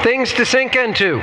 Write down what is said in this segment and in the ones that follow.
Things to sink into.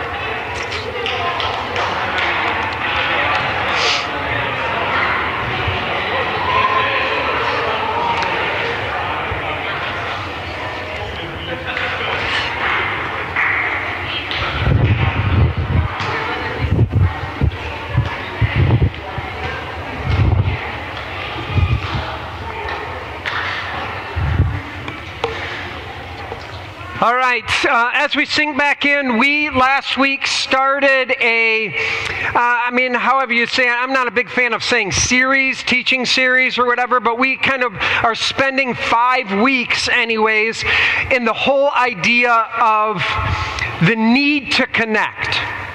All right, as we sink back in, we last week started however you say it, I'm not a big fan of saying series, teaching series or whatever, but we kind of are spending 5 weeks anyways in the whole idea of the need to connect.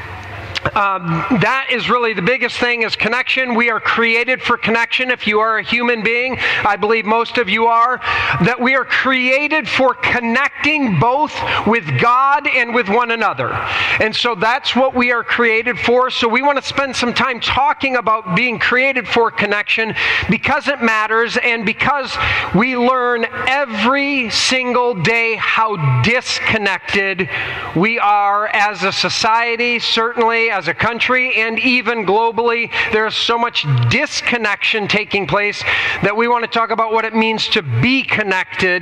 That is really the biggest thing, is connection. We are created for connection. If you are a human being, I believe most of you are, that we are created for connecting both with God and with one another. And so that's what we are created for. So we want to spend some time talking about being created for connection, because it matters and because we learn every single day how disconnected we are as a society, certainly as a country, and even globally. There's so much disconnection taking place that we want to talk about what it means to be connected.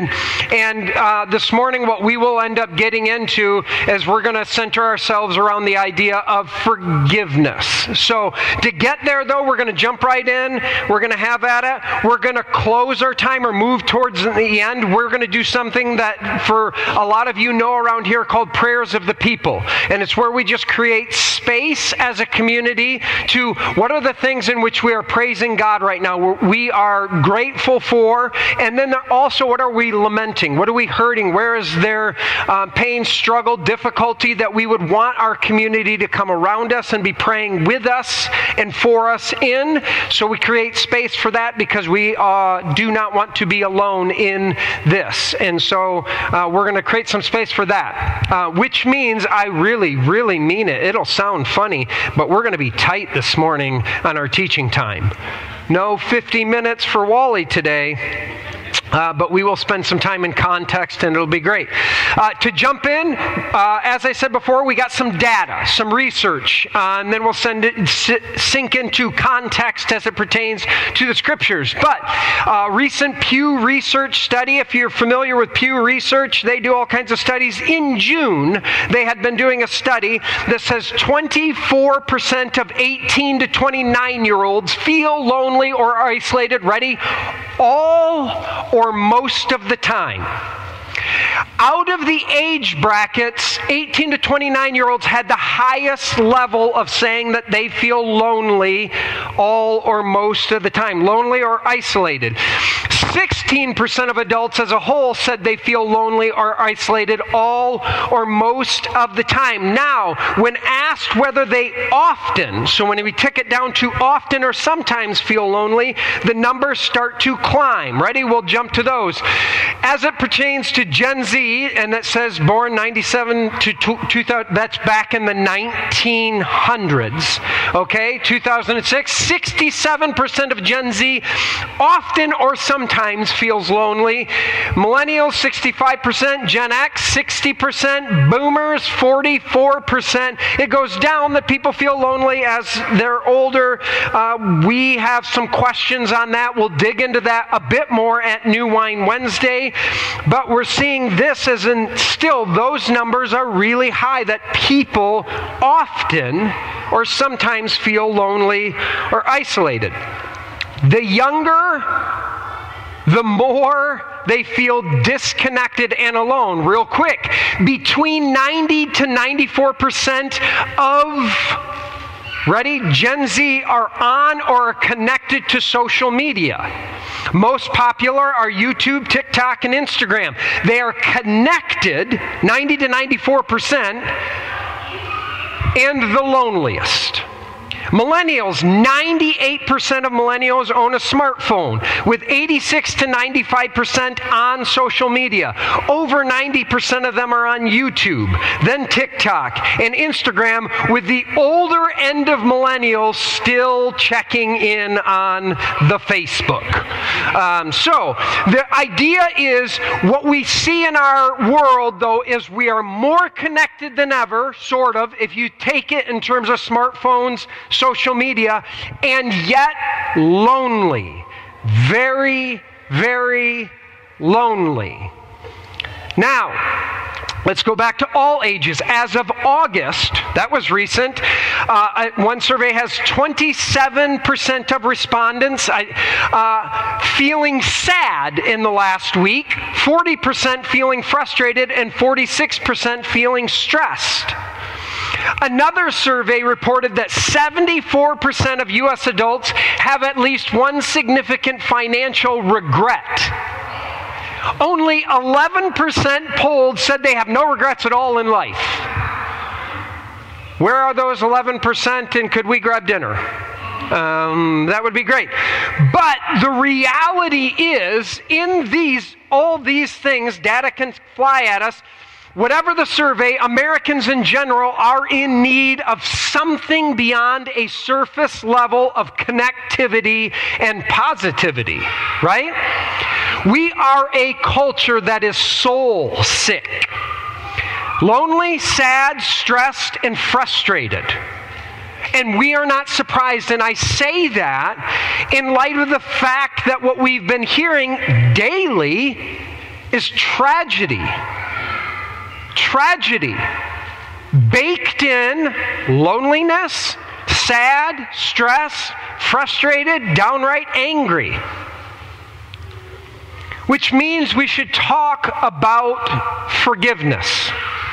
And this morning what we will end up getting into is we're going to center ourselves around the idea of forgiveness. So to get there though, we're going to jump right in. We're going to have at it. We're going to close our time or move towards the end. We're going to do something that for a lot of you know around here called prayers of the people. And it's where we just create space as a community to what are the things in which we are praising God right now, we are grateful for, and then also what are we lamenting, what are we hurting, where is there pain, struggle, difficulty that we would want our community to come around us and be praying with us and for us in. So we create space for that because we do not want to be alone in this. And so we're going to create some space for that, which means I really, really mean it. It'll sound funny, but we're going to be tight this morning on our teaching time. No 50 minutes for Wally today. But we will spend some time in context, and it'll be great. To jump in, as I said before, we got some data, some research, and then we'll sink into context as it pertains to the Scriptures. But recent Pew Research study, if you're familiar with Pew Research, they do all kinds of studies. In June, they had been doing a study that says 24% of 18 to 29-year-olds feel lonely or isolated, ready, all or most of the time. Out of the age brackets, 18 to 29-year-olds had the highest level of saying that they feel lonely all or most of the time, lonely or isolated. 16% of adults as a whole said they feel lonely or isolated all or most of the time. Now, when asked whether they often, so when we tick it down to often or sometimes feel lonely, the numbers start to climb. Ready? We'll jump to those. As it pertains to Gen Z, and that says born 97 to 2000, that's back in the 1900s, okay, 2006, 67% of Gen Z often or sometimes feels lonely. Millennials, 65%, Gen X, 60%, Boomers, 44%. It goes down that people feel lonely as they're older. We have some questions on that. We'll dig into that a bit more at New Wine Wednesday. But we're seeing this as in still those numbers are really high, that people often or sometimes feel lonely or isolated. The younger, the more they feel disconnected and alone. Real quick, between 90 to 94% of, ready, Gen Z are on or are connected to social media. Most popular are YouTube, TikTok, and Instagram. They are connected, 90 to 94%, and the loneliest. Millennials, 98% of millennials own a smartphone, with 86 to 95% on social media. Over 90% of them are on YouTube, then TikTok and Instagram, with the older end of millennials still checking in on the Facebook. So the idea is, what we see in our world, though, is we are more connected than ever, sort of, if you take it in terms of smartphones, social media, and yet lonely. Very, very lonely. Now, let's go back to all ages. As of August, that was recent, one survey has 27% of respondents feeling sad in the last week, 40% feeling frustrated, and 46% feeling stressed. Another survey reported that 74% of U.S. adults have at least one significant financial regret. Only 11% polled said they have no regrets at all in life. Where are those 11%, and could we grab dinner? That would be great. But the reality is, in all these things, data can fly at us. Whatever the survey, Americans in general are in need of something beyond a surface level of connectivity and positivity, right? We are a culture that is soul sick. Lonely, sad, stressed, and frustrated. And we are not surprised, and I say that in light of the fact that what we've been hearing daily is tragedy. Tragedy. Baked in loneliness, sad, stress, frustrated, downright angry. Which means we should talk about forgiveness.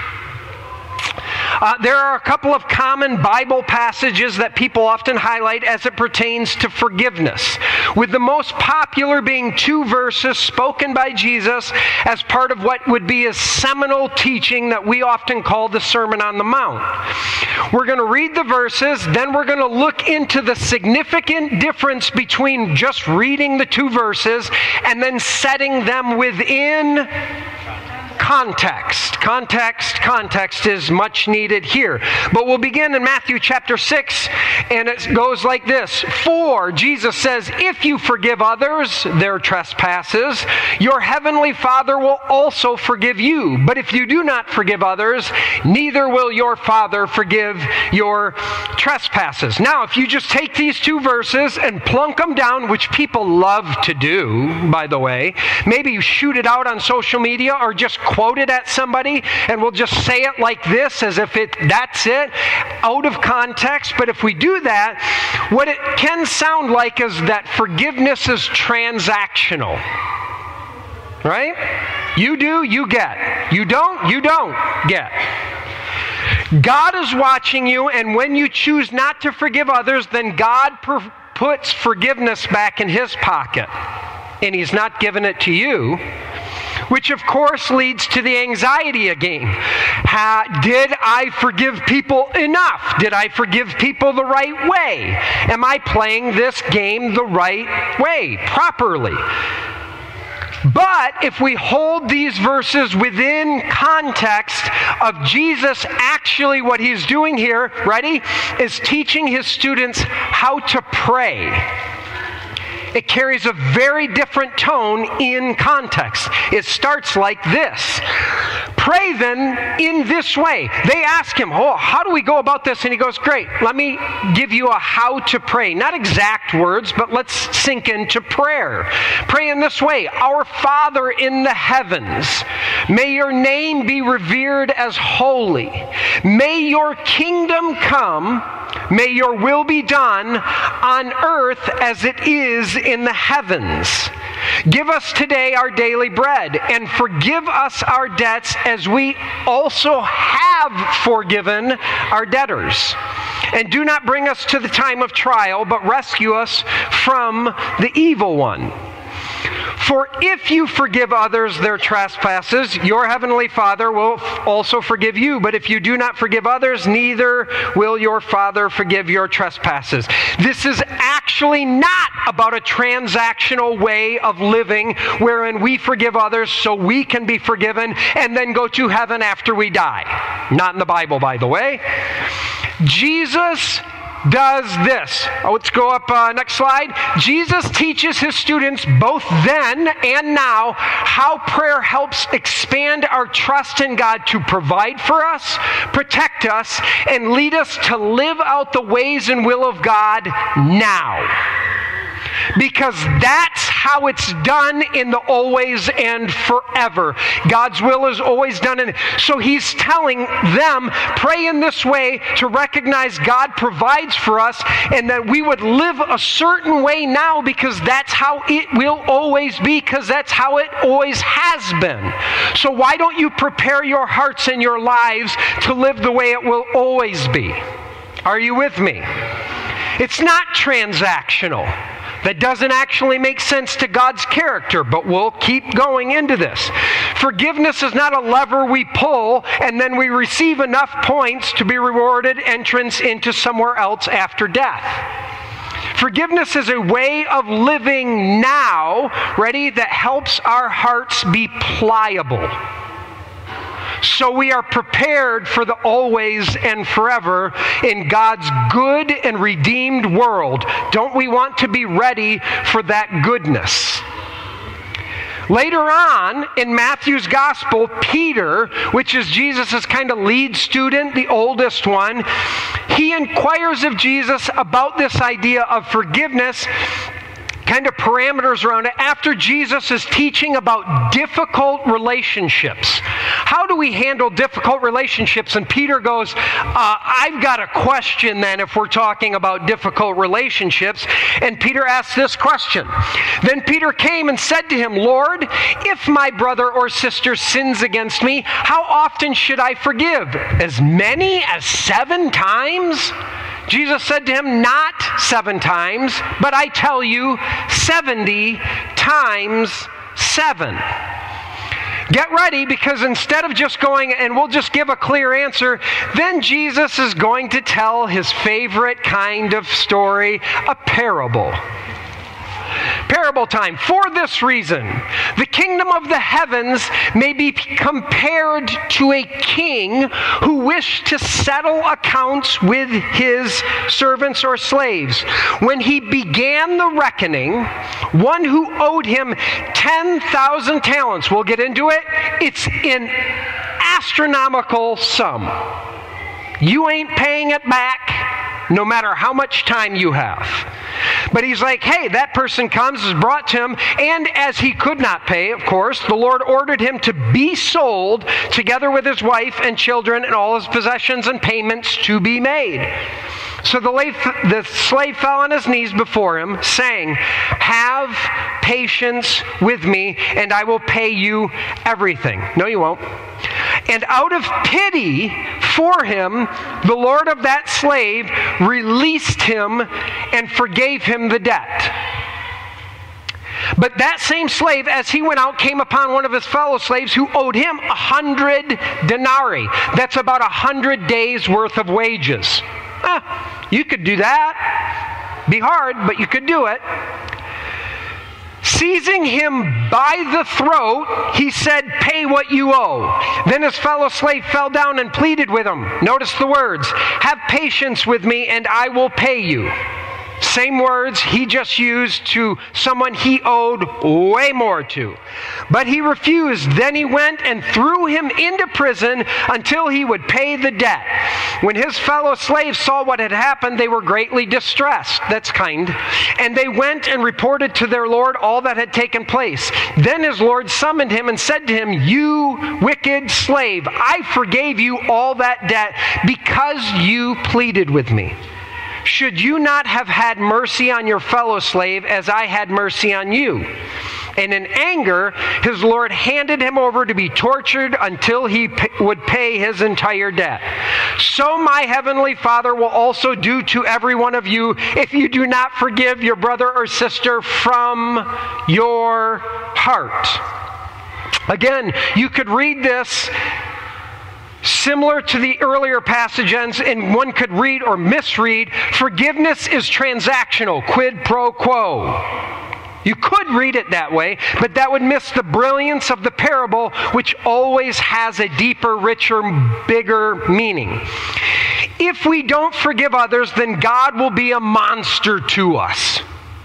There are a couple of common Bible passages that people often highlight as it pertains to forgiveness, with the most popular being 2 verses spoken by Jesus as part of what would be a seminal teaching that we often call the Sermon on the Mount. We're going to read the verses, then we're going to look into the significant difference between just reading the 2 verses and then setting them within context. Context is much needed here. But we'll begin in Matthew chapter 6, and it goes like this. For, Jesus says, if you forgive others their trespasses, your heavenly Father will also forgive you. But if you do not forgive others, neither will your Father forgive your trespasses. Now, if you just take these 2 verses and plunk them down, which people love to do, by the way, maybe you shoot it out on social media or just quote it at somebody, and we'll just say it like this as if that's it, out of context. But if we do that, what it can sound like is that forgiveness is transactional. Right? You do, you get. You don't get. God is watching you, and when you choose not to forgive others, then God puts forgiveness back in His pocket, and He's not giving it to you. Which, of course, leads to the anxiety again. Did I forgive people enough? Did I forgive people the right way? Am I playing this game the right way, properly? But if we hold these verses within context of Jesus, actually what He's doing here, ready, is teaching His students how to pray. It carries a very different tone in context. It starts like this. Pray then in this way. They ask Him, how do we go about this? And He goes, great, let me give you a how to pray. Not exact words, but let's sink into prayer. Pray in this way. Our Father in the heavens, may your name be revered as holy. May your kingdom come. May your will be done on earth as it is in the heavens. Give us today our daily bread, and forgive us our debts as we also have forgiven our debtors. And do not bring us to the time of trial, but rescue us from the evil one. For if you forgive others their trespasses, your heavenly Father will also forgive you. But if you do not forgive others, neither will your Father forgive your trespasses. This is actually not about a transactional way of living wherein we forgive others so we can be forgiven and then go to heaven after we die. Not in the Bible, by the way. Jesus does this. Let's go up next slide. Jesus teaches his students both then and now how prayer helps expand our trust in God to provide for us, protect us, and lead us to live out the ways and will of God now. Because that's how it's done in the always and forever. God's will is always done. And so he's telling them, pray in this way to recognize God provides for us and that we would live a certain way now because that's how it will always be, because that's how it always has been. So why don't you prepare your hearts and your lives to live the way it will always be? Are you with me? It's not transactional. That doesn't actually make sense to God's character, but we'll keep going into this. Forgiveness is not a lever we pull and then we receive enough points to be rewarded entrance into somewhere else after death. Forgiveness is a way of living now, ready, that helps our hearts be pliable. So we are prepared for the always and forever in God's good and redeemed world. Don't we want to be ready for that goodness? Later on in Matthew's gospel, Peter, which is Jesus' kind of lead student, the oldest one, he inquires of Jesus about this idea of forgiveness, kind of parameters around it, after Jesus is teaching about difficult relationships. How do we handle difficult relationships? And Peter goes, I've got a question then if we're talking about difficult relationships. And Peter asks this question. Then Peter came and said to him, Lord, if my brother or sister sins against me, how often should I forgive? As many as 7 times? Jesus said to him, not 7 times, but I tell you, 70 times 7. Get ready, because instead of just going, and we'll just give a clear answer, then Jesus is going to tell his favorite kind of story, a parable. Parable time. For this reason, the kingdom of the heavens may be compared to a king who wished to settle accounts with his servants or slaves. When he began the reckoning, one who owed him 10,000 talents, we'll get into it, it's an astronomical sum. You ain't paying it back, no matter how much time you have. But he's like, hey, that person comes, is brought to him, and as he could not pay, of course, the Lord ordered him to be sold together with his wife and children and all his possessions and payments to be made. So the slave fell on his knees before him, saying, have patience with me, and I will pay you everything. No, you won't. And out of pity for him, the Lord of that slave released him and forgave him the debt. But that same slave, as he went out, came upon one of his fellow slaves who owed him 100 denarii. That's about 100 days' worth of wages. You could do that. Be hard, but you could do it. Seizing him by the throat, he said, pay what you owe. Then his fellow slave fell down and pleaded with him. Notice the words, have patience with me and I will pay you. Same words he just used to someone he owed way more to. But he refused. Then he went and threw him into prison until he would pay the debt. When his fellow slaves saw what had happened, they were greatly distressed. That's kind. And they went and reported to their Lord all that had taken place. Then his Lord summoned him and said to him, you wicked slave, I forgave you all that debt because you pleaded with me. Should you not have had mercy on your fellow slave as I had mercy on you? And in anger, his Lord handed him over to be tortured until he would pay his entire debt. So my heavenly Father will also do to every one of you if you do not forgive your brother or sister from your heart. Again, you could read this similar to the earlier passages, and one could read or misread, forgiveness is transactional, quid pro quo. You could read it that way, but that would miss the brilliance of the parable, which always has a deeper, richer, bigger meaning. If we don't forgive others, then God will be a monster to us.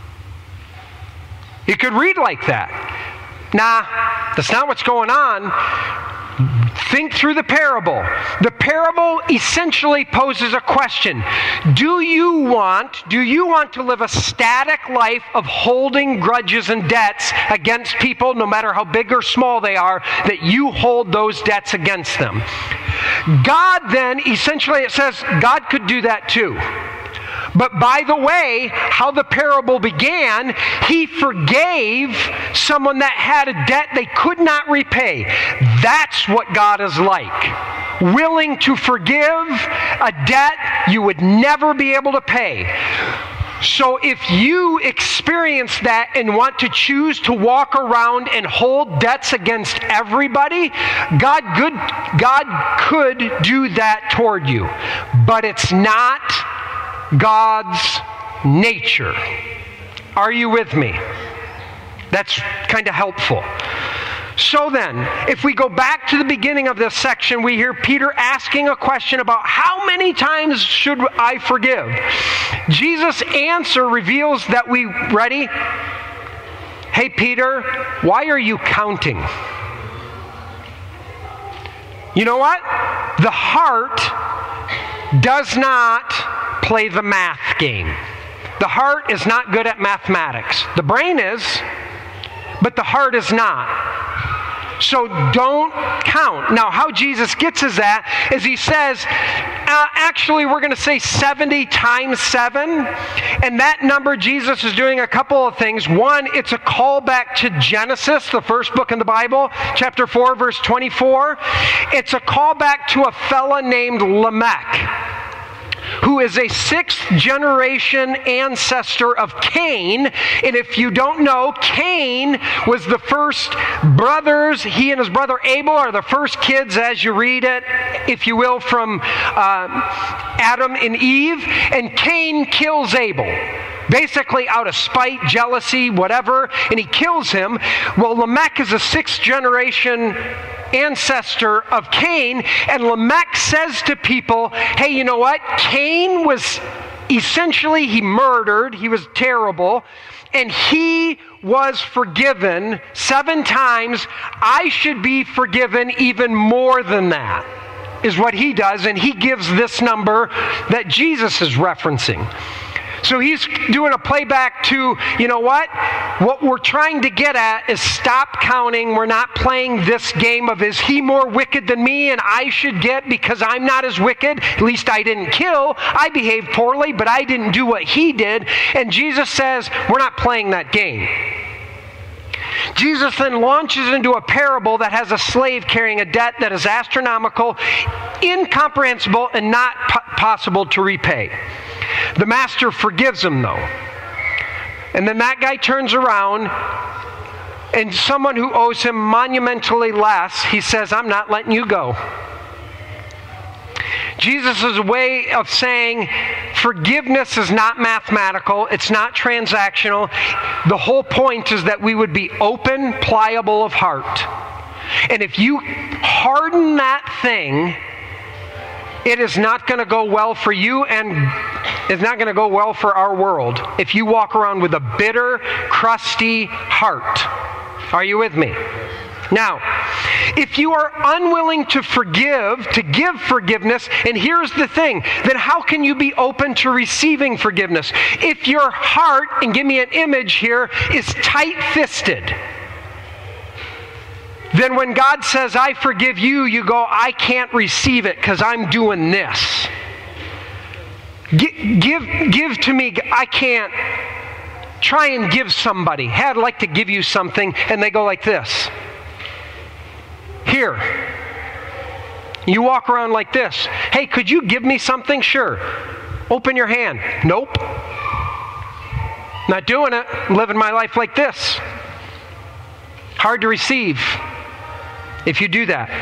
You could read like that. Nah, that's not what's going on. Think through the parable. The parable essentially poses a question. Do you want to live a static life of holding grudges and debts against people, no matter how big or small they are, that you hold those debts against them? God then, essentially it says, God could do that too. But by the way, how the parable began, he forgave someone that had a debt they could not repay. That's what God is like. Willing to forgive a debt you would never be able to pay. So if you experience that and want to choose to walk around and hold debts against everybody, God could do that toward you. But it's not God's nature. Are you with me? That's kind of helpful. So then, if we go back to the beginning of this section, we hear Peter asking a question about how many times should I forgive? Jesus' answer reveals that ready? Hey Peter, why are you counting? You know what? The heart does not play the math game. The heart is not good at mathematics. The brain is, but the heart is not. So don't count. Now, how Jesus gets is that is he says, actually, we're going to say 70 times 7. And that number, Jesus is doing a couple of things. One, it's a callback to Genesis, the first book in the Bible, chapter 4, verse 24. It's a callback to a fella named Lamech, who is a 6th generation ancestor of Cain. And if you don't know, Cain was the first brothers. He and his brother Abel are the first kids, as you read it, if you will, from Adam and Eve. And Cain kills Abel, basically out of spite, jealousy, whatever, and he kills him. Well, Lamech is a 6th generation ancestor of Cain, and Lamech says to people, hey, you know what? Cain was essentially, he murdered, he was terrible, and he was forgiven 7 times. I should be forgiven even more than that, is what he does, and he gives this number that Jesus is referencing. So he's doing a playback to, you know what? What we're trying to get at is stop counting. We're not playing this game of is he more wicked than me and I should get because I'm not as wicked. At least I didn't kill. I behaved poorly, but I didn't do what he did. And Jesus says, we're not playing that game. Jesus then launches into a parable that has a slave carrying a debt that is astronomical, incomprehensible, and not possible to repay. The master forgives him, though. And then that guy turns around, and someone who owes him monumentally less, he says, I'm not letting you go. Jesus' way of saying forgiveness is not mathematical, it's not transactional. The whole point is that we would be open, pliable of heart. And if you harden that thing, it is not going to go well for you, and it's not going to go well for our world if you walk around with a bitter, crusty heart. Are you with me? Now, if you are unwilling to forgive, to give forgiveness, and here's the thing, then how can you be open to receiving forgiveness? If your heart, and give me an image here, is tight-fisted, then when God says, I forgive you, you go, I can't receive it because I'm doing this. Give to me, I can't try and give somebody, hey, I'd like to give you something, and they go like this. Here. You walk around like this. Hey, could you give me something? Sure. Open your hand. Nope. Not doing it. I'm living my life like this. Hard to receive if you do that.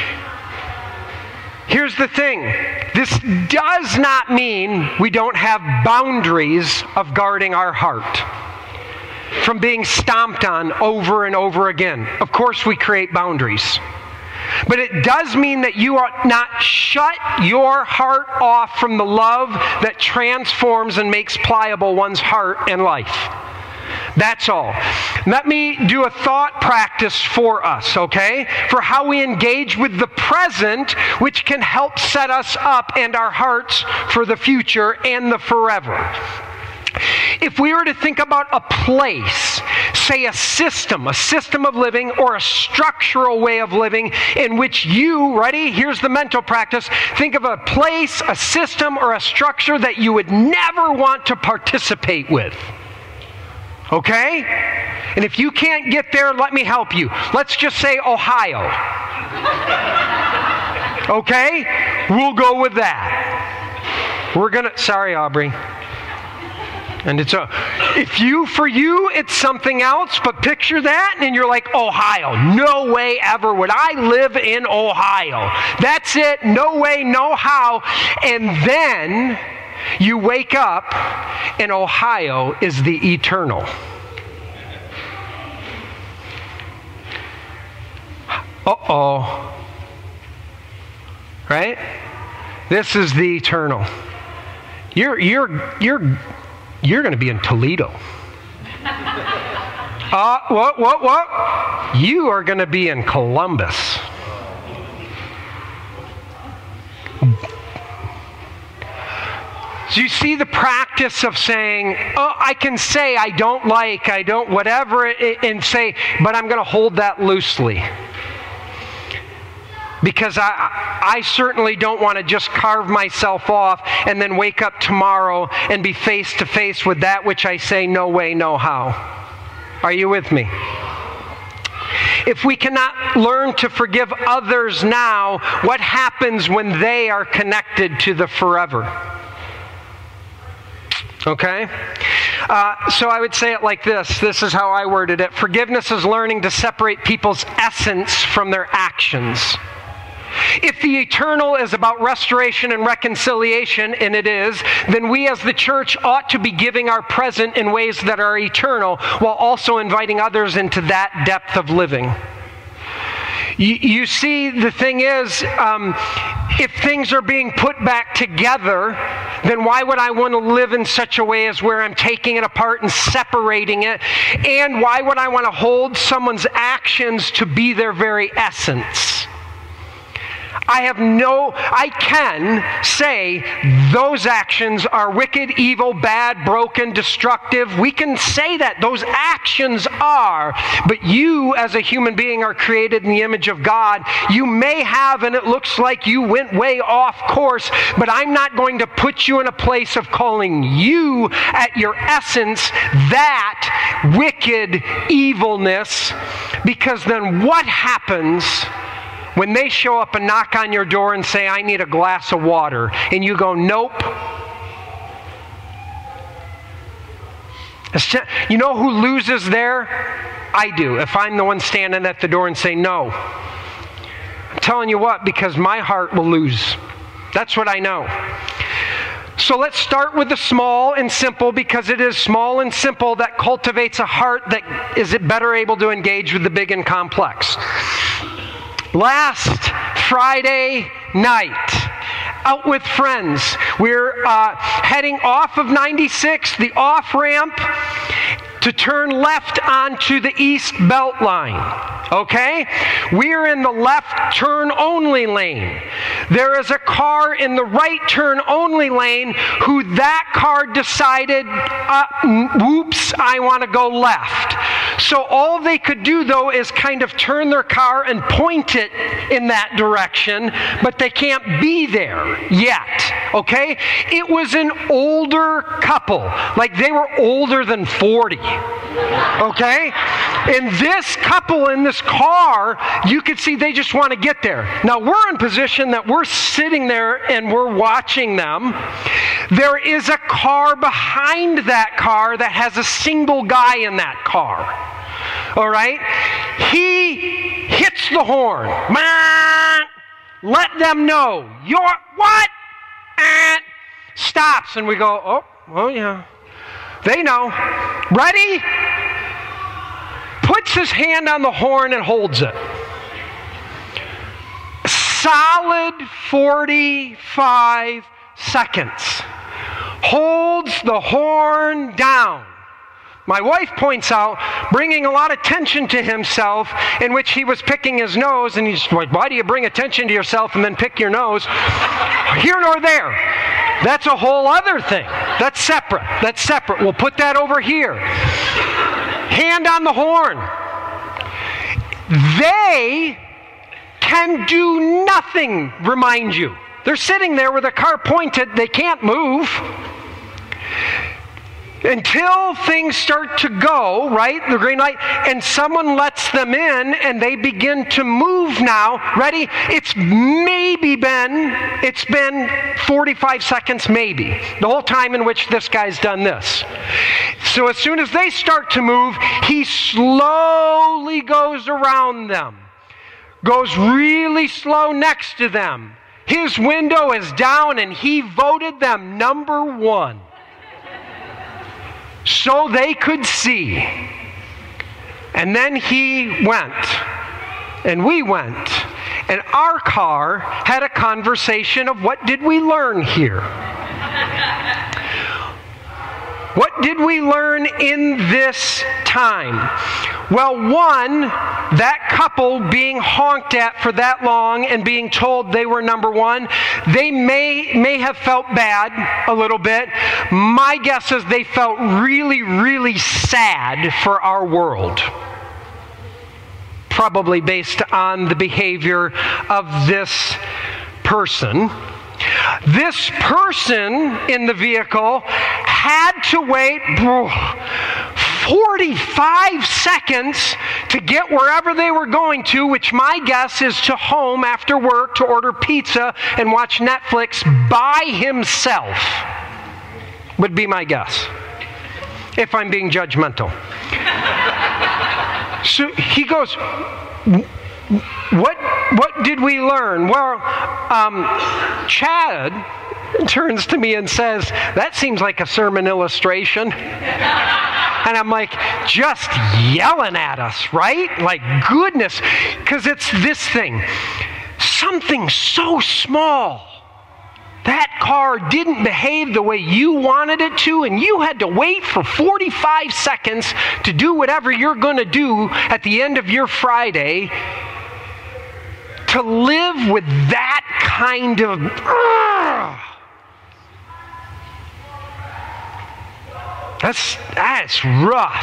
Here's the thing. This does not mean we don't have boundaries of guarding our heart from being stomped on over and over again. Of course, we create boundaries. But it does mean that you ought not shut your heart off from the love that transforms and makes pliable one's heart and life. That's all. Let me do a thought practice for us, okay? For how we engage with the present, which can help set us up and our hearts for the future and the forever. If we were to think about a place, say a system of living or a structural way of living in which you, ready? Here's the mental practice. Think of a place, a system, or a structure that you would never want to participate with. Okay? And if you can't get there, let me help you. Let's just say Ohio. Okay? We'll go with that. Sorry, Aubrey. And for you, it's something else, but picture that and you're like, Ohio. No way ever would I live in Ohio. That's it. No way, no how. And then you wake up and Ohio is the eternal. Uh-oh. Right? This is the eternal. You're going to be in Toledo. What? You are going to be in Columbus. So you see the practice of saying, I can say I don't whatever, and say, but I'm going to hold that loosely. Because I certainly don't want to just carve myself off and then wake up tomorrow and be face to face with that which I say no way, no how. Are you with me? If we cannot learn to forgive others now, what happens when they are connected to the forever? Okay? So I would say it like this. This is how I worded it. Forgiveness is learning to separate people's essence from their actions. If the eternal is about restoration and reconciliation, and it is, then we as the church ought to be giving our present in ways that are eternal while also inviting others into that depth of living. You see, the thing is, if things are being put back together, then why would I want to live in such a way as where I'm taking it apart and separating it? And why would I want to hold someone's actions to be their very essence? I can say those actions are wicked, evil, bad, broken, destructive. We can say that. Those actions are. But you, as a human being, are created in the image of God. You may have, and it looks like you went way off course, but I'm not going to put you in a place of calling you at your essence that wicked evilness, because then what happens when they show up and knock on your door and say, I need a glass of water, and you go, nope. You know who loses there? I do. If I'm the one standing at the door and say no. I'm telling you what, because my heart will lose. That's what I know. So let's start with the small and simple, because it is small and simple that cultivates a heart that is better able to engage with the big and complex. Last Friday night, out with friends, we're heading off of 96, the off-ramp, to turn left onto the East Belt Line. Okay? We're in the left turn only lane. There is a car in the right turn only lane who that car decided, whoops, I want to go left. So all they could do, though, is kind of turn their car and point it in that direction, but they can't be there yet. Okay? It was an older couple. Like they were older than 40. Okay? And this couple in this car, you could see they just want to get there. Now we're in position that we're sitting there and we're watching them. There is a car behind that car that has a single guy in that car. All right? He hits the horn. Let them know. You're what? Stops, and we go, oh yeah. They know. Ready? Puts his hand on the horn and holds it. Solid 45 seconds. Holds the horn down. My wife points out, bringing a lot of attention to himself, in which he was picking his nose, and he's like, why do you bring attention to yourself and then pick your nose? Here nor there. That's a whole other thing. That's separate. That's separate. We'll put that over here. Hand on the horn. They can do nothing, remind you. They're sitting there with a car pointed. They can't move. Until things start to go, right, the green light, and someone lets them in and they begin to move now. Ready? It's been 45 seconds maybe, the whole time in which this guy's done this. So as soon as they start to move, he slowly goes around them, goes really slow next to them. His window is down and he voted them number 1. So they could see. And then he went, and we went, and our car had a conversation of what did we learn here? What did we learn in this time? Well, one, that couple being honked at for that long and being told they were number 1, they may have felt bad a little bit. My guess is they felt really, really sad for our world. Probably based on the behavior of this person. This person in the vehicle had to wait 45 seconds to get wherever they were going to, which my guess is to home after work to order pizza and watch Netflix by himself, would be my guess, if I'm being judgmental. So he goes, what did we learn? Well, Chad turns to me and says, that seems like a sermon illustration. And I'm like, just yelling at us, right? Like, goodness. Because it's this thing. Something so small. That car didn't behave the way you wanted it to, and you had to wait for 45 seconds to do whatever you're going to do at the end of your Friday. To live with that kind of... That's rough.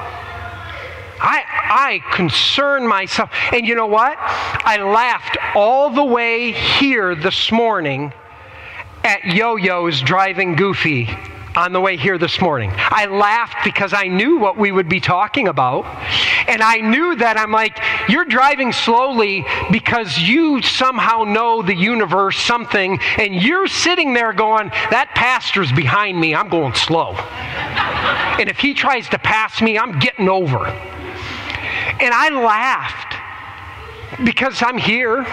I concern myself. And you know what? I laughed all the way here this morning at Yo-Yo's driving Goofy on the way here this morning. I laughed because I knew what we would be talking about. And I knew that I'm like, you're driving slowly because you somehow know the universe, something, and you're sitting there going, that pastor's behind me, I'm going slow. And if he tries to pass me, I'm getting over. And I laughed because I'm here.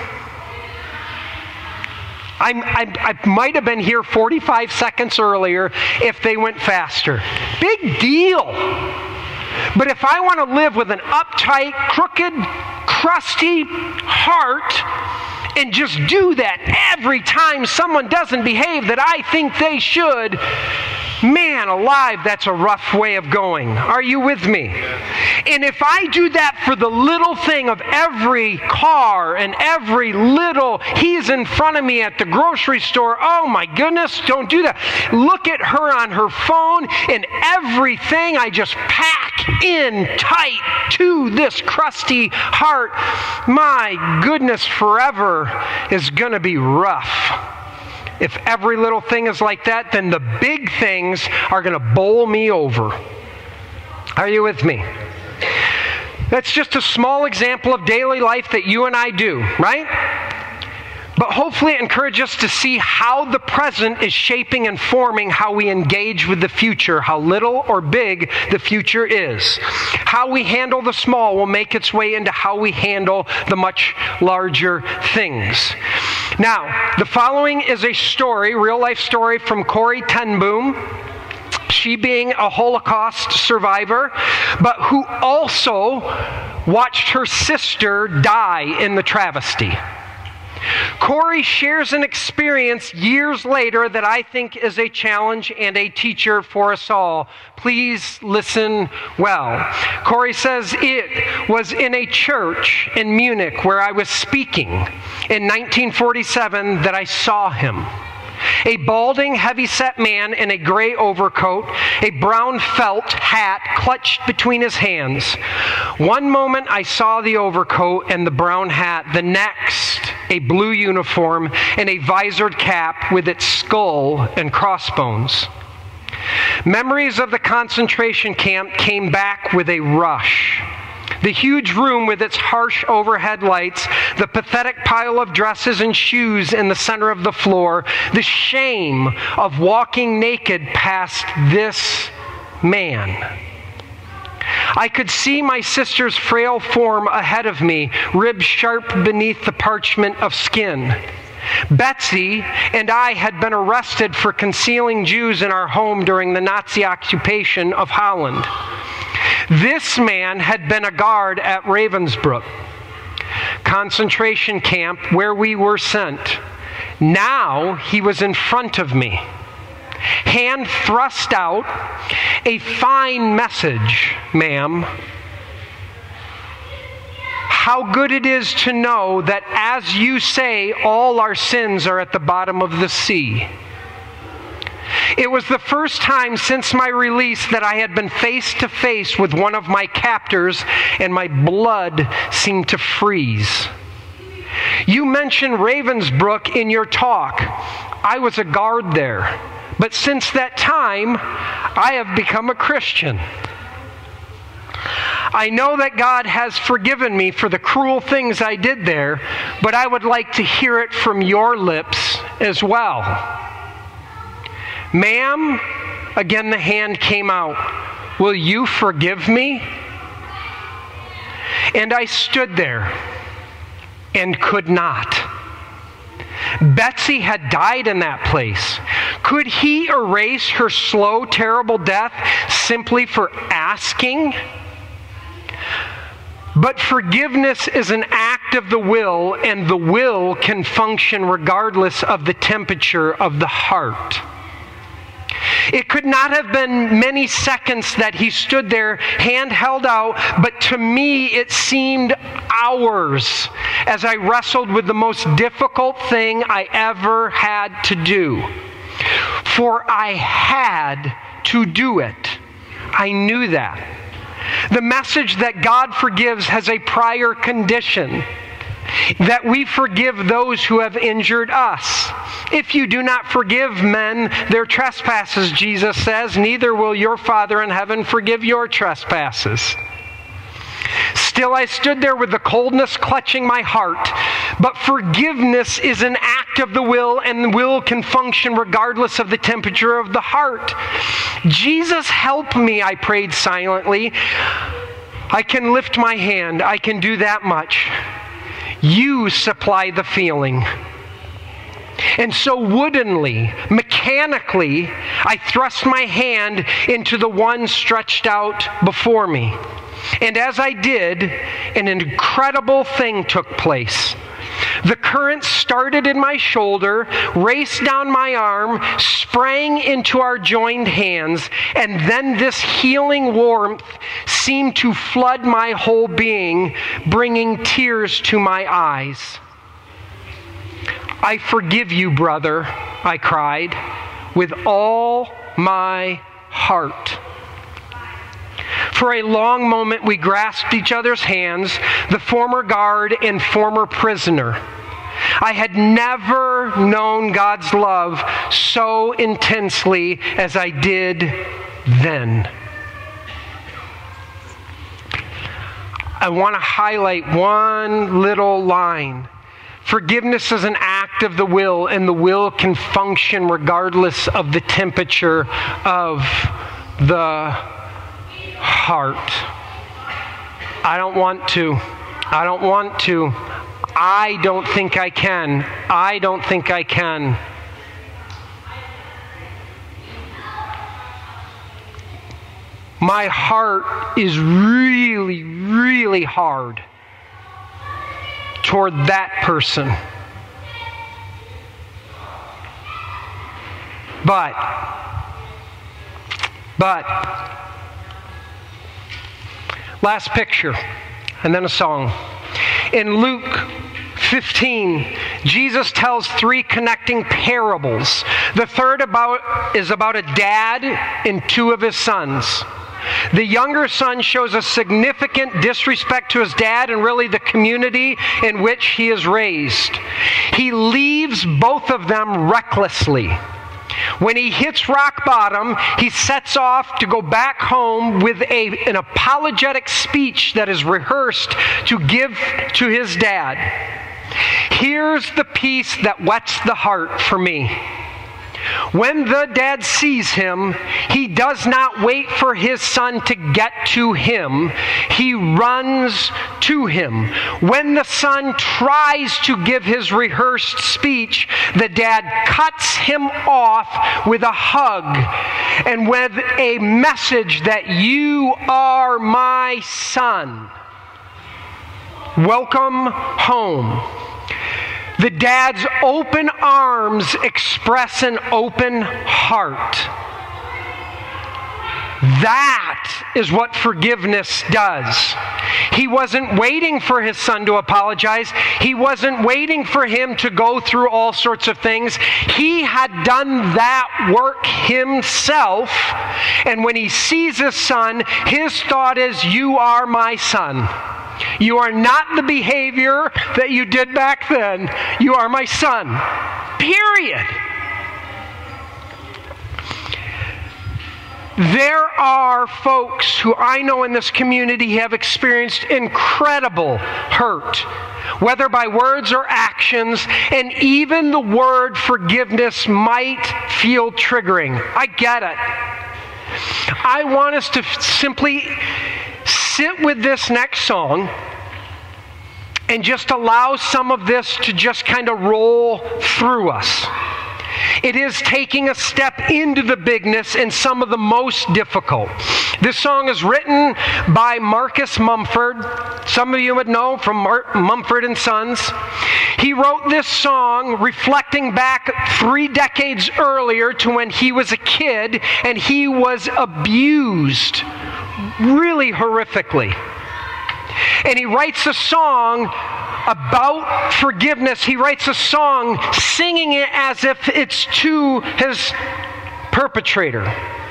I might have been here 45 seconds earlier if they went faster. Big deal. But if I want to live with an uptight, crooked, crusty heart and just do that every time someone doesn't behave that I think they should, Man alive, that's a rough way of going. Are you with me? And if I do that for the little thing of every car and every little, he's in front of me at the grocery store, oh my goodness, don't do that. Look at her on her phone and everything I just pack in tight to this crusty heart. My goodness, forever is going to be rough. If every little thing is like that, then the big things are going to bowl me over. Are you with me? That's just a small example of daily life that you and I do, right? But hopefully it encourages us to see how the present is shaping and forming how we engage with the future, how little or big the future is. How we handle the small will make its way into how we handle the much larger things. Now, the following is a story, real life story from Corrie ten Boom. She being a Holocaust survivor, but who also watched her sister die in the travesty. Corrie shares an experience years later that I think is a challenge and a teacher for us all. Please listen well. Corrie says, it was in a church in Munich where I was speaking in 1947 that I saw him. A balding, heavy-set man in a gray overcoat, a brown felt hat clutched between his hands. One moment I saw the overcoat and the brown hat, the next a blue uniform and a visored cap with its skull and crossbones. Memories of the concentration camp came back with a rush. The huge room with its harsh overhead lights, the pathetic pile of dresses and shoes in the center of the floor, the shame of walking naked past this man. I could see my sister's frail form ahead of me, ribs sharp beneath the parchment of skin. Betsy and I had been arrested for concealing Jews in our home during the Nazi occupation of Holland. This man had been a guard at Ravensbrück concentration camp where we were sent. Now he was in front of me, hand thrust out, a fine message, ma'am. How good it is to know that, as you say, all our sins are at the bottom of the sea. It was the first time since my release that I had been face to face with one of my captors, and my blood seemed to freeze. You mentioned Ravensbrück in your talk. I was a guard there, but since that time, I have become a Christian. I know that God has forgiven me for the cruel things I did there, but I would like to hear it from your lips as well. Ma'am, again the hand came out. Will you forgive me? And I stood there and could not. Betsy had died in that place. Could he erase her slow, terrible death simply for asking? But forgiveness is an act of the will, and the will can function regardless of the temperature of the heart. It could not have been many seconds that he stood there, hand held out, but to me it seemed hours as I wrestled with the most difficult thing I ever had to do. For I had to do it. I knew that. The message that God forgives has a prior condition, that we forgive those who have injured us. If you do not forgive men their trespasses, Jesus says, neither will your Father in heaven forgive your trespasses. Still, I stood there with the coldness clutching my heart. But forgiveness is an act of the will, and the will can function regardless of the temperature of the heart. Jesus, help me, I prayed silently. I can lift my hand. I can do that much. You supply the feeling. And so woodenly, mechanically, I thrust my hand into the one stretched out before me. And as I did, an incredible thing took place. The current started in my shoulder, raced down my arm, sprang into our joined hands, and then this healing warmth seemed to flood my whole being, bringing tears to my eyes. I forgive you, brother, I cried, with all my heart. For a long moment we grasped each other's hands, the former guard and former prisoner. I had never known God's love so intensely as I did then. I want to highlight one little line. Forgiveness is an act of the will, and the will can function regardless of the temperature of the heart. I don't want to. I don't think I can. My heart is really, really hard toward that person. But, last picture, and then a song. In Luke 15, Jesus tells 3 connecting parables. The third is about a dad and 2 of his sons. The younger son shows a significant disrespect to his dad and really the community in which he is raised. He leaves both of them recklessly. When he hits rock bottom, he sets off to go back home with an apologetic speech that is rehearsed to give to his dad. Here's the piece that whets the heart for me. When the dad sees him, he does not wait for his son to get to him. He runs to him. When the son tries to give his rehearsed speech, the dad cuts him off with a hug and with a message that you are my son. Welcome home. The dad's open arms express an open heart. That is what forgiveness does. He wasn't waiting for his son to apologize. He wasn't waiting for him to go through all sorts of things. He had done that work himself. And when he sees his son, his thought is, you are my son. You are not the behavior that you did back then. You are my son. Period. There are folks who I know in this community have experienced incredible hurt, whether by words or actions, and even the word forgiveness might feel triggering. I get it. I want us to simply sit with this next song and just allow some of this to just kind of roll through us. It is taking a step into the bigness and some of the most difficult. This song is written by Marcus Mumford. Some of you would know from Mumford and Sons. He wrote this song reflecting back 3 decades earlier to when he was a kid and he was abused really horrifically. And he writes a song about forgiveness. He writes a song singing it as if it's to his perpetrator.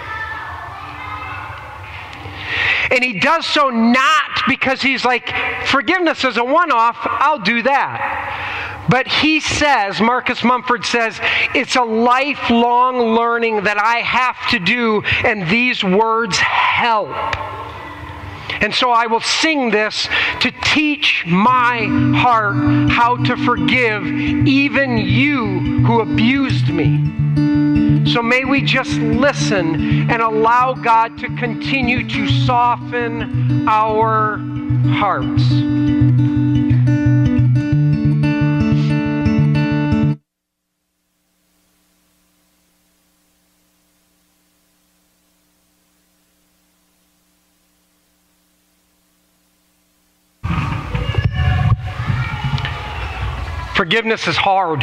And he does so not because he's like, forgiveness is a one-off, I'll do that. But he says, Marcus Mumford says, it's a lifelong learning that I have to do, and these words help. And so I will sing this to teach my heart how to forgive even you who abused me. So may we just listen and allow God to continue to soften our hearts. Forgiveness is hard.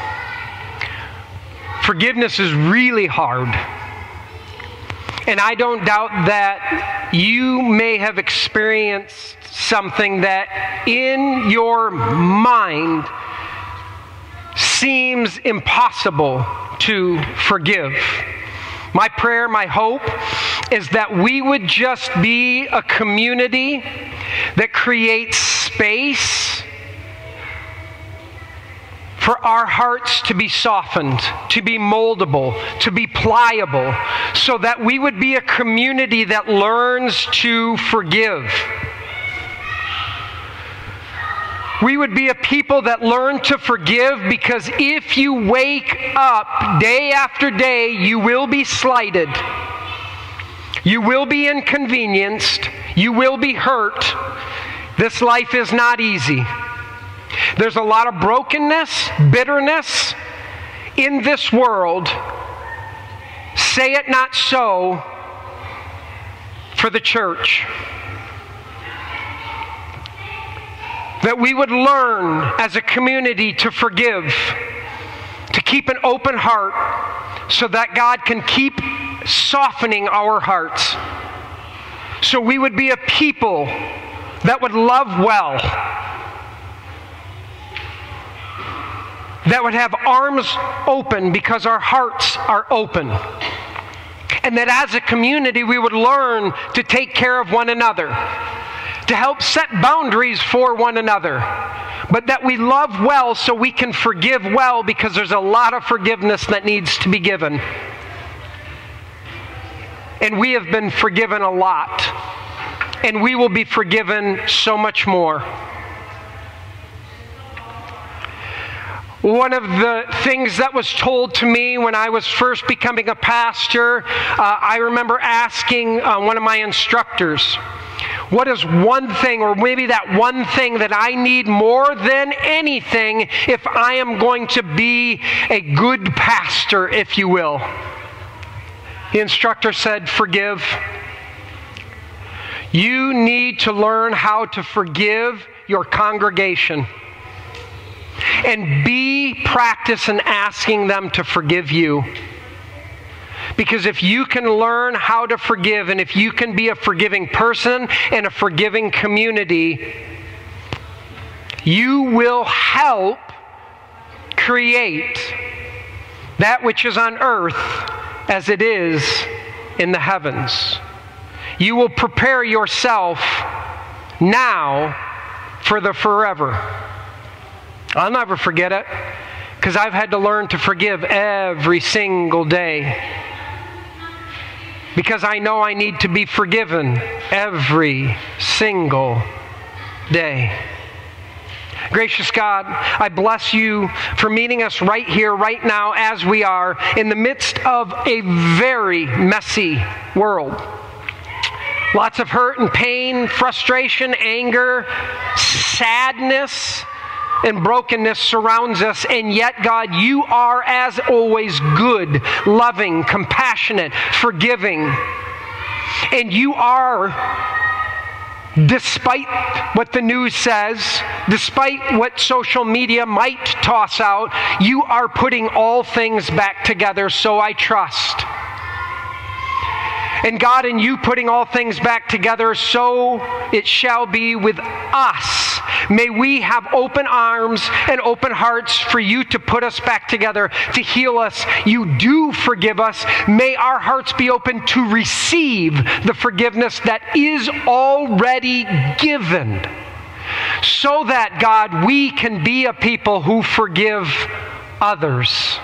Forgiveness is really hard. And I don't doubt that you may have experienced something that in your mind seems impossible to forgive. My prayer, my hope, is that we would just be a community that creates space for our hearts to be softened, to be moldable, to be pliable, so that we would be a community that learns to forgive. We would be a people that learn to forgive, because if you wake up day after day, you will be slighted. You will be inconvenienced. You will be hurt. This life is not easy. There's a lot of brokenness, bitterness in this world. Say it not so for the church. That we would learn as a community to forgive, to keep an open heart, so that God can keep softening our hearts. So we would be a people that would love well, that would have arms open because our hearts are open. And that as a community we would learn to take care of one another, to help set boundaries for one another, but that we love well so we can forgive well, because there's a lot of forgiveness that needs to be given. And we have been forgiven a lot, and we will be forgiven so much more. One of the things that was told to me when I was first becoming a pastor, I remember asking one of my instructors, what is one thing, or maybe that one thing that I need more than anything if I am going to be a good pastor, if you will? The instructor said, forgive. You need to learn how to forgive your congregation. And practice in asking them to forgive you. Because if you can learn how to forgive, and if you can be a forgiving person and a forgiving community, you will help create that which is on earth as it is in the heavens. You will prepare yourself now for the forever. I'll never forget it, because I've had to learn to forgive every single day. Because I know I need to be forgiven every single day. Gracious God, I bless you for meeting us right here, right now, as we are, in the midst of a very messy world. Lots of hurt and pain, frustration, anger, sadness, and brokenness surrounds us, and yet, God, you are, as always, good, loving, compassionate, forgiving. And you are, despite what the news says, despite what social media might toss out, you are putting all things back together, so I trust. And God, in you putting all things back together, so it shall be with us. May we have open arms and open hearts for you to put us back together, to heal us. You do forgive us. May our hearts be open to receive the forgiveness that is already given, so that, God, we can be a people who forgive others.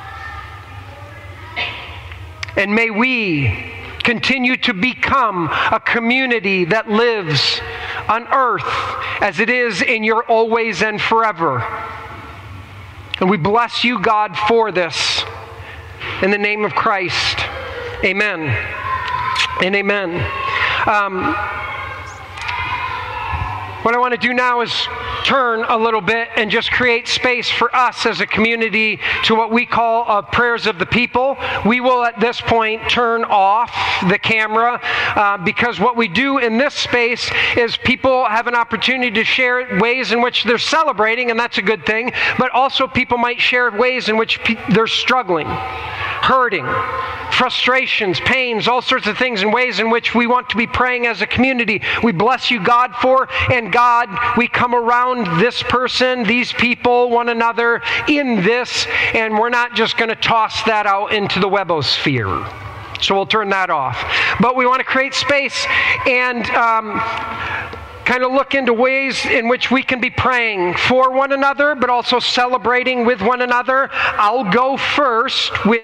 And may we continue to become a community that lives on earth as it is in your always and forever. And we bless you, God, for this. In the name of Christ, amen and amen. What I want to do now is turn a little bit and just create space for us as a community to what we call prayers of the people. We will at this point turn off the camera because what we do in this space is people have an opportunity to share ways in which they're celebrating, and that's a good thing, but also people might share ways in which they're struggling, hurting, frustrations, pains, all sorts of things, in ways in which we want to be praying as a community. We bless you, God, for, and God, we come around this person, these people, one another in this, and we're not just going to toss that out into the webosphere. So we'll turn that off. But we want to create space and kind of look into ways in which we can be praying for one another, but also celebrating with one another. I'll go first with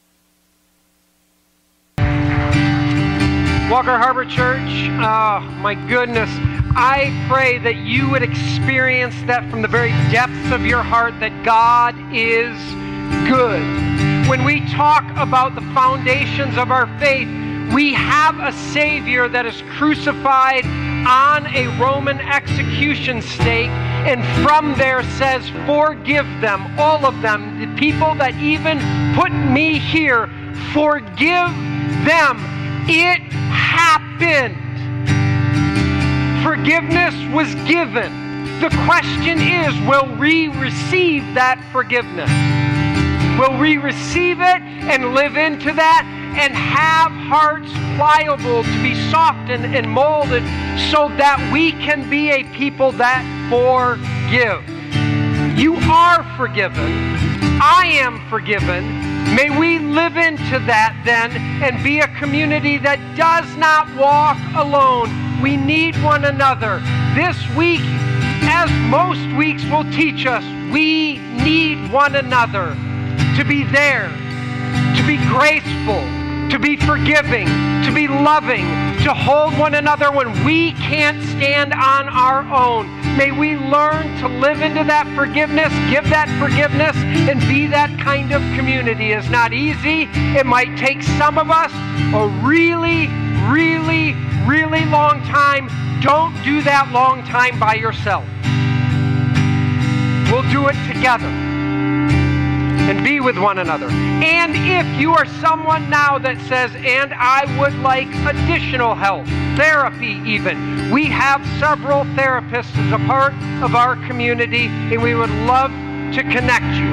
Walker Harbor Church. Oh, my goodness. I pray that you would experience that from the very depths of your heart, that God is good. When we talk about the foundations of our faith, we have a Savior that is crucified on a Roman execution stake, and from there says, forgive them, all of them, the people that even put me here, forgive them. It happened. Forgiveness was given. The question is, will we receive that forgiveness? Will we receive it and live into that and have hearts pliable to be softened and molded so that we can be a people that forgive? You are forgiven. I am forgiven. May we live into that then and be a community that does not walk alone. We need one another. This week, as most weeks will teach us, we need one another to be there, to be graceful, to be forgiving, to be loving, to hold one another when we can't stand on our own. May we learn to live into that forgiveness, give that forgiveness, and be that kind of community. It's not easy. It might take some of us a really, really, really long time. Don't do that long time by yourself. We'll do it together and be with one another. And if you are someone now that says, and I would like additional help, therapy even, we have several therapists as a part of our community, and we would love to connect you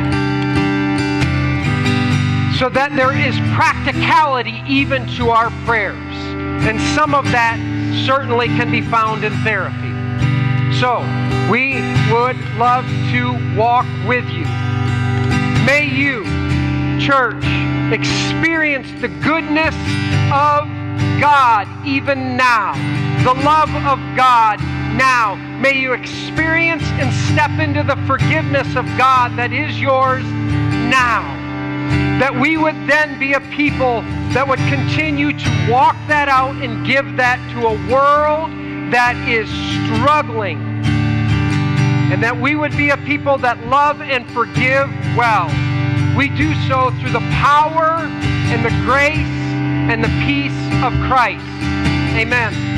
so that there is practicality even to our prayers. And some of that certainly can be found in therapy. So we would love to walk with you. May you, church, experience the goodness of God even now, the love of God now. May you experience and step into the forgiveness of God that is yours now. That we would then be a people that would continue to walk that out and give that to a world that is struggling. And that we would be a people that love and forgive well. We do so through the power and the grace and the peace of Christ. Amen.